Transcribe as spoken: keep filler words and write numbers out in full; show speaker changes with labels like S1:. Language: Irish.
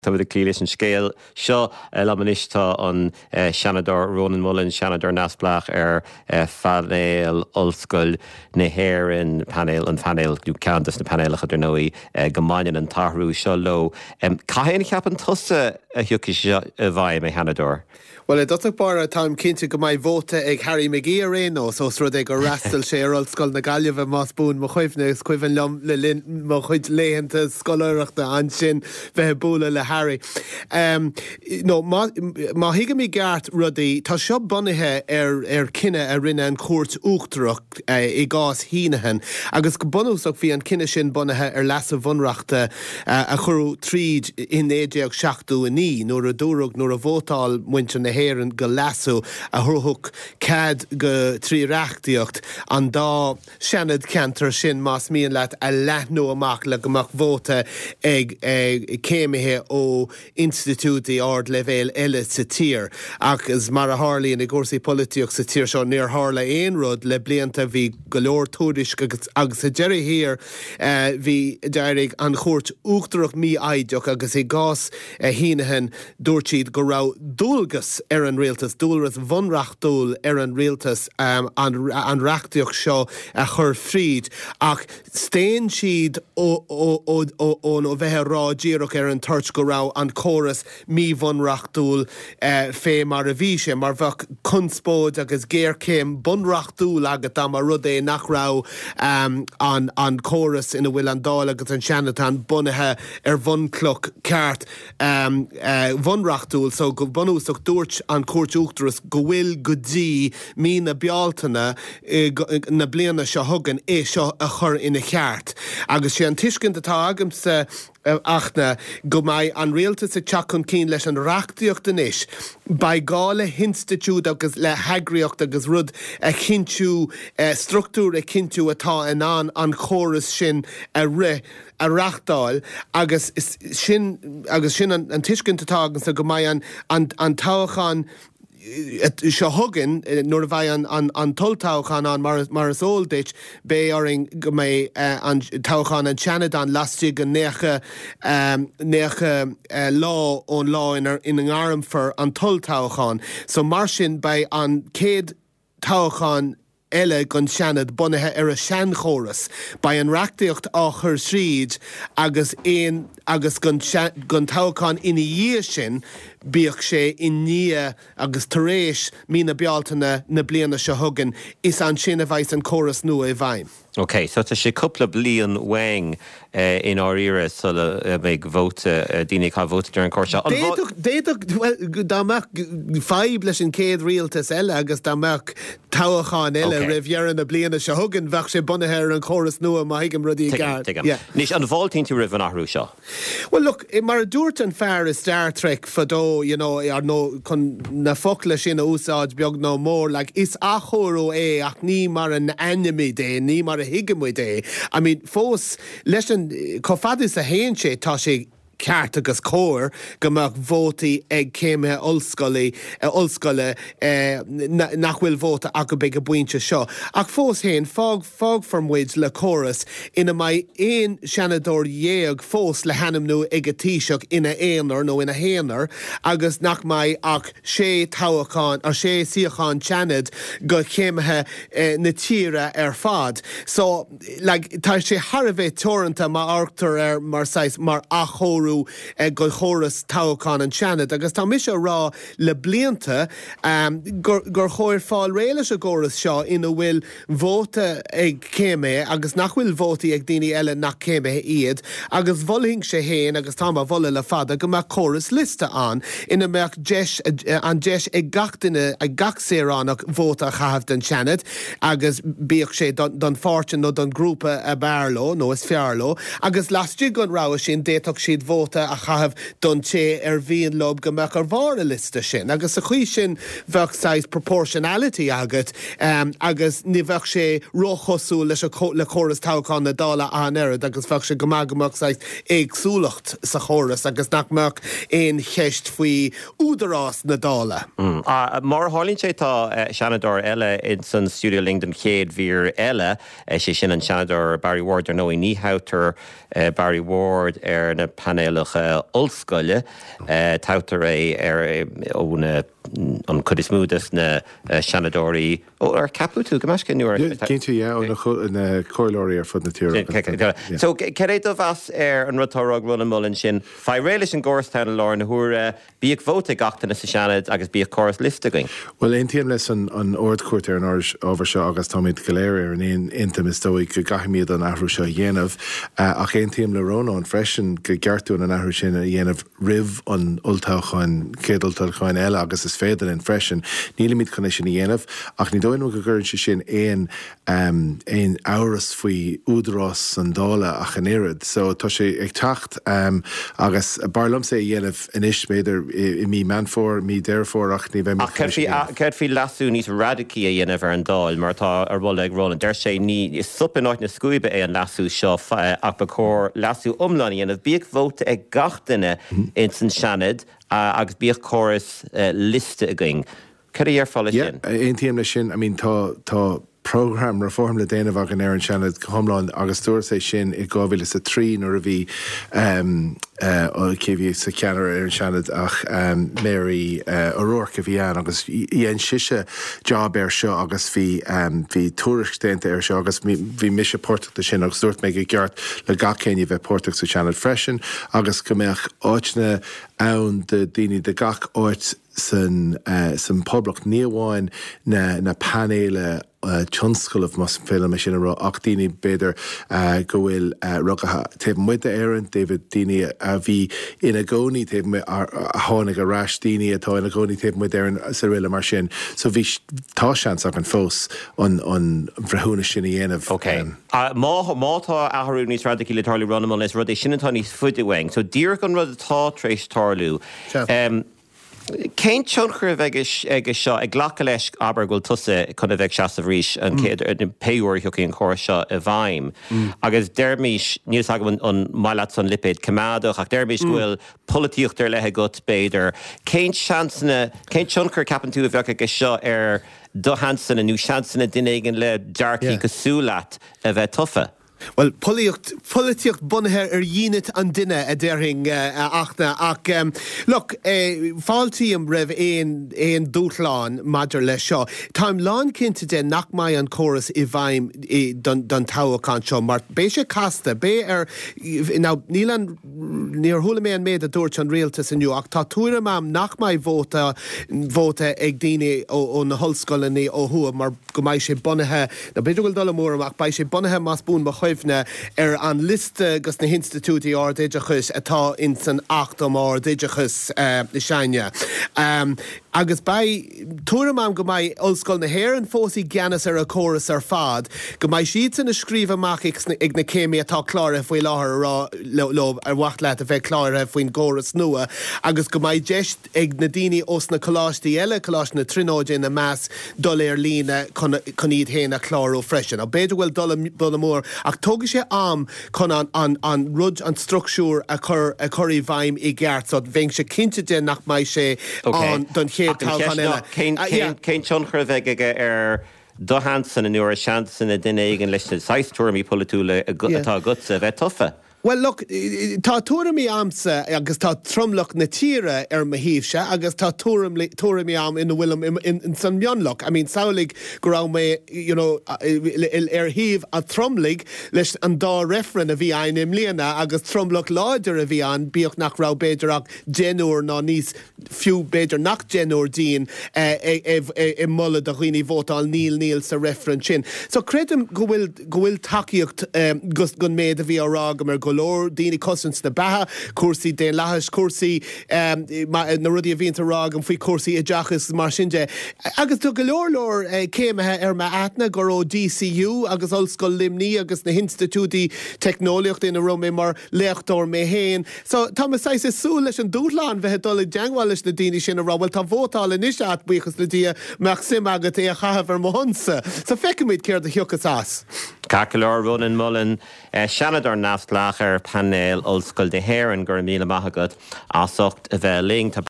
S1: Tá bud a clílis an scéal seo lamanistá an Seanador Ronan Mullen, Seanador Nasblach ar fanéil olscoil na Héireann panel an fanéil dú cantas na panéilach idir nóí gomainin an tarhrú seo lo. Caihéana ceapan tusa a thiúchas a bhaid mé Seanador?
S2: Well, it doesn't bar a time cinnte go mai vote ag Harry McGee aréin ó so srud ag go rastal sé ar olscoil na Gaillimh más bún mo chuimhne is cuimhin lom le lin mo chuid léhananta scoileachta an sin bheith búla le Harry. Um, no, má higa mí gart rudaí tá seo bunithe ar ar cinenne a rinne an cuairt uachtarach uh, i gás hínahan agus go bunúsach bhí an cinenne sin bunithe ar leasa bhunreachta uh, a churú tríd in éideag seachtú a ní nuair a dúrug nuair a bhótáil muinte na Héireann go lasú a thurthúg cad go tríreachtaíocht an dá seanad cantar sin más míon leat a leathnú amach le gomach vóta ag céimithe ó institútaí ard levéil eile sa tír ach is mar a hárlaíonn i gcúrsaí políteach sa tír seo níor tharla aon rud le blianta bhí go leor túrisc agus sa deireadh hir bhí d'éirigh an chuairt uachtarach mí aideach agus i gás hínahan dúirt siad go raibh dúlgas ar an rialtas, dúlras bhunreacht dúil ar an rialtas um, an, an reachtaíoch seo a chur fríd ach stéan siad ón ó bheithe rá díreach ar an tuirt go raibh an córas mí bhunreacht dúil uh, fé mar a bhí sé mar bheith conspóid agus géircéim bunreacht dúil agat am a rud é nach raibh um, an, an córas ina bhfuil an dáil agus an seanatán bunithe ar bhuncloch ceart um, uh, bhunreacht dúil so go bunúsach dúirt an cuairt uachtaras go bhfuil go dtí mí na bealtaine na bliana seo thugan é seo a chur ina cheart. Agus sé an tuiscint atá agamsa Uh, achna go mai an rialtas a teachn cín leis an reachtaíocht inis ba gála hinstitiúd agus le heagraíocht agus rud a chintiú uh, struchtúr a chintiú atá in an an chóras sin a ri a reachtáil agus sin agus sin an, an tuiscint atá agamsa go mai an an, an táchán seo thugan nuair a bheith an, an, an tultáchan an mar, mar is óldait bé aring go mé uh, an táchan an Seanad an lastig an nécha um, nécha uh, lá ón lá in, in an arm for an tultáchan. So mar sin bei an céad táchan eile gon Seanad bunithe ar a sean chóras ba an reachtaíocht á chur sríd agus éon agus gon táchan ina dhé sin bíoch sé in ní agus taréis mí na bealtaine na bliana se thugan is an sin a bhaith an córas nua i bhaim.
S1: Okay, so tá sé cúpla blian wang uh, in our era so le big vote uh, dine cá vote during cóirse.
S2: Déadach well dámach five leis an céad rialtas eile agus dámach táchán eile ribhearan na bliana se thugan bheith sé bunithe ar an córas nua má hiigim rudí gar.
S1: Nís an bháltainn tú ribh an athrú seo.
S2: Well look, mar dúirt an fear is Star Trek fadó, you know, ar no con na focla sin a úsáid beag no mór, like is achoró é ach ní mar an enemy dé, ní mar a higamú dé. I mean, fós leis an cofadis a héin sé tá sé ceart agus cóir gomach vótaí ag céime olscoile olscoile nach bhfuil vóta a go beag a buinte seo. Ach fós héin fág fág formmuid le córas ina mai éon seanador dhéag fós le hanam nó ag a tíiseach ina éonar nó ina héanar agus nach mai ach sé táchán ar sé siachán seanad go chéimethe eh, na tíre ar fad. So like, tá sé Harveh torranta má archtar ar mar sais mar achórú Uh, go chóras táchán an Seanad agus tá mis rá le blianta um, gur, gur chóir fáil réile a góras seo ina bhfuil vóta ag céime agus nach bhfuil vótaí ag daoine eile nach céime iad agus bhulling sé héin agus tá má bhula le fada go mar chóras lista an ina meach deis uh, an deis ag gachtaine ag gach séránach vóta chahabh den Seanad agus bíoch sé don, don fortin nó don grúpa a bearló nó is fearló agus lastig gon rá sin déach siad vóta a chahabh don té ar bhíon lob go meach ar bhar a lista sin agus a chuí sin bheith sais proportionality agat um, agus ní bheith sé rochosú leis le chóras táchán na dála an airad agus bheith sé gomagamach sais éagsúlacht sa chóras agus nach meach éon cheist faoi údarás na dála.
S1: Mm. Uh, mar hálinn sé tá uh, Seanador eile in san Studio Lingdon céad bhír eile uh, sé sin an Seanador Barry Ward ar nó i níhautar uh, Barry Ward ar na panel panéalach olscoile tautar é ar óna an chud is múdas na Shanadóí ó ar capú tú go meis cin nuair.
S3: Cén tú ó na choirlóirí ar fud na tíre.
S1: So ce é do bheas ar an rutárag runna mullen sin fá réiles an Górstein lá na thuair bíag bhóta gachtainna sa Shanad agus bíag choras lifta going.
S3: Well ein tíam leis an ordcuairt ar an ábhar seo agus táid goléir ar an éon intam is dóigh go gaithimiad an ahrú seo dhéanamh ach ein tíam le róna an freisin go geartú an ahrú sin a dhéanamh rih an ultáchain cédultáchain eile agus is féidir in freisin níla míad chuna sin dhéanamh ach ní dóinú go gcuirann sin éon éon áras faoi údarrás an dála ach an éad so tá sé ag tacht agus barlam sé dhéanamh inis méidir i mí manfór mí déirfór ach ní bheith
S1: Ceir fí lasú níos radicí a dhéanamh ar an dáil mar tá ar bhil ag róna deir sé ní is supan áit na scuibe é an lasú seo ach ba chóir lasú umlaí anamh bíag bhóta ag gachtainna in san Shanad agus bíag choras liste a going. Ceir ar fáil sin?
S3: Ein tíam le sin, I mean tá tá program reform le déanamh ag an air an Shanad chomláin agus dúir sé sin i gábhfuil is a trí nuair a bhí ó céhí sa ceanar ar an Shanad ach Mary O'Rourke a bhí an agus dhéon siise job ar seo agus bhí bhí túristéanta ar seo agus bhí mise pórtachta sin agus dúirt méid go gceart le gachéine bheith pórtach sa Shanad freisin agus go mbeadh áitne ann de daoine de gach áit san san poblach níomháin na na panéile tionscoilh mas féile me sin rá ach daoine beidir go bhfuil rugatha taobh muide éireann David daoine a bhí ina gcónaí taobh mu a tháinig a ráis daoine atá ina gcónaí taobh muide éireann sa réile mar sin so bhí tá seans ach an fós an an bhreithúna sin i dhéanamh.
S1: Okay. Má mátá athhrú níos radicí le tarlú runam is rud é sin atá níos fuidihaing, so dír an rud atá trééis tarlú. Cén tionchar bheith ag seo ag ghlacha leis aber goil tusa chuna bheith seasamh rís an céad an peúir thucaí an chóir seo a bhaim. Agus deirmís níos agam an maiile san lipéad cumádach ach deirmís bhfuil polítíocht ar lethe gut béidir. Cén seansanna cén tionchar capan tú a bheith ag seo ar do hansanna nó seansanna duine éigean le dearcaí go súlaat a bheith tufa.
S2: Well, políocht políocht bunathe ar dhéanamh an duine a deiring achna ach look fáiltíam raibh éon éon dúthláin maidir le seo. Táim lán cinnte de nach mai an choras i bhaim don táhaáin seo mar bé sé casta bé ar ná nílan níor thula mé an méad a dúirt an rialtas inniu ach tá túra am nach mai bhóta bhóta ag daoine ó na hallscoileaní ó thua mar go mbeidh sé bunathe na beidir goil dul mór amach beidh sé bunathe más bún ba ar an liste gus na institútí ardéidechus atá in san achtam ardéidechus na seine. Agus bei túram am go mai olscoil na héireann fósaí geanas ar a choras ar fad, go mai siad san na scríomh amach ag na céimi atá cláir faoi láthair rá lob ar wacht leat a bheith cláir faoin góras nua, agus go mai deist ag na daoine os na choláistí eile choláist na trinóide na meas dul ar lína chun iad héna chlár ó freisin. A beidir bhfuil dul mór ach tógadh sé am chun an an an rud an structúr a chur a chuirí bhaim i gceart so bhéng sé cinnte de nach mai sé an don chéad táilchan eile.
S1: Cén tionchar bheith aige ar do hansan in nuair seansan a duine éigean leis na seis tuairimí polúla atá gutsa bheith tufa.
S2: Well, look, tá túramí amsa agus tá tromlach na tíre ar mahíh se agus tá túramí am ina bhfuilm in san mionlach. I mean, saolig go raibh mé, you know, ar híomh a tromlig leis an dá referen a bhí ein im líana agus tromlach láidir a bhí an bíoch nach raibh beidir ach genúr ná níos fiú beidir nach genúr dín i mulla do chuoine bhótáil níl níl sa referen sin. So credim go bhfuil takeíocht gus gun méad a bhí árá mar golóir daoine cosint na batha, cuasaí déan leithis, cuasaí na rudí a bhíonn rág an faoi cuasaí i dteachas mar sinne. Agus do golóir leir céimethe ar ma aithne gur ó D C U agus ollscoil limní agus na institútí technoliacht ina romé mar leachtóir mé héin. So tá sais is sú leis an dúthláán bheithe dul deanghil leis na daoine sin a rá, bhfuil tá bhótáil in is at buchas le dia meach sim agat é a chahabh ar mo honsa. So feicimid céir de thiocas as.
S1: Cacalar Ronan Mullen, Shanador Nastlach ar panéil ollscoil de Héireann gur míle maithagad asocht a bheith ling